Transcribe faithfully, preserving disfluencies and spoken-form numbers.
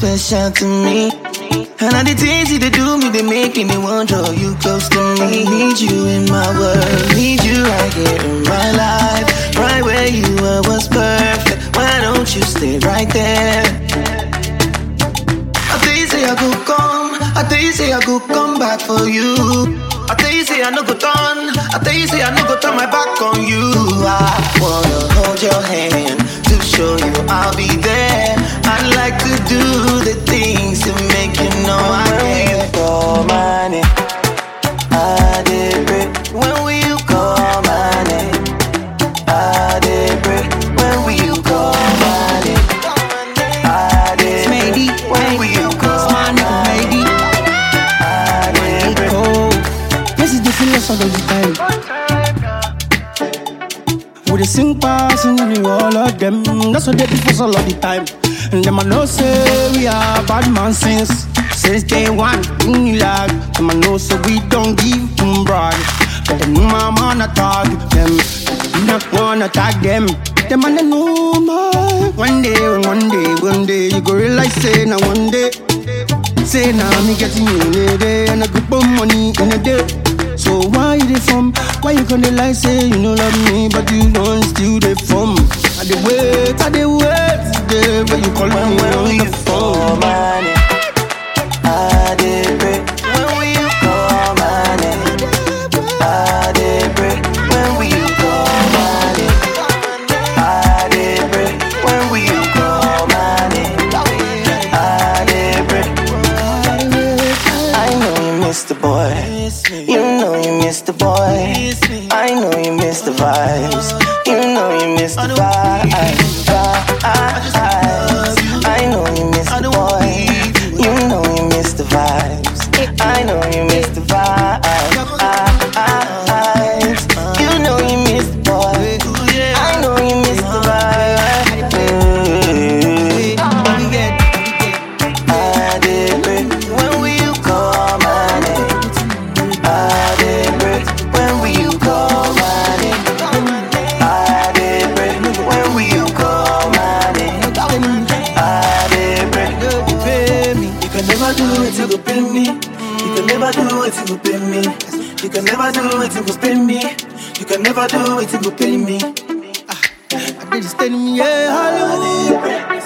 special to me. And all the things you do me, they make me want draw you close to me. Need you in my world, need you right here in my life. Right where you were was perfect. Why don't you stay right there? I tell you say I go come, I tell you say I go come back for you. I tell you say I no go turn, I tell you say I no go turn my back on you. I wanna hold your hand to show you I'll be there. I'd like to do the things to make you know I care. Call my name, I did break. When will you call my name? I did break. When will you call my name? I did break. When will you call my name? I did break. This is the feelings of the time. With the sing pass and you all of them. That's what they do for all of the time. And them I know say we are bad man since Since day one, in you like. Them I know say we don't give them brag. But them my man attack them. You not wanna tag them. Them I know my. One day, one day, one day you go realize say now one day. Say now me getting you in a day. And I go put money in a day. So why you dey from? Why you gonna lie say you no love me, but you don't still dey from? I dey wait, I dey wait, today when you call me on the phone. I dey break. When will you call my name? I dey break. When will you call my name? I dey break. When will you call my name? I dey break. I know you miss the boy. You know you miss the boy. I know you miss the vibes. You know you miss the vibes. I know you miss the boy. You know you miss the vibes. I know you miss the vibes. You know you miss the boy. I know you miss the vibes. I did break. When will you call my name? I did break. When will you call my name? I did break. When will you call my name? I did break. You can never do it, you go pay me. You can never do it, you go pay me. You can never do it, you go pay me. You can never do it, you go pay me. I did just tell me, yeah, Hollywood.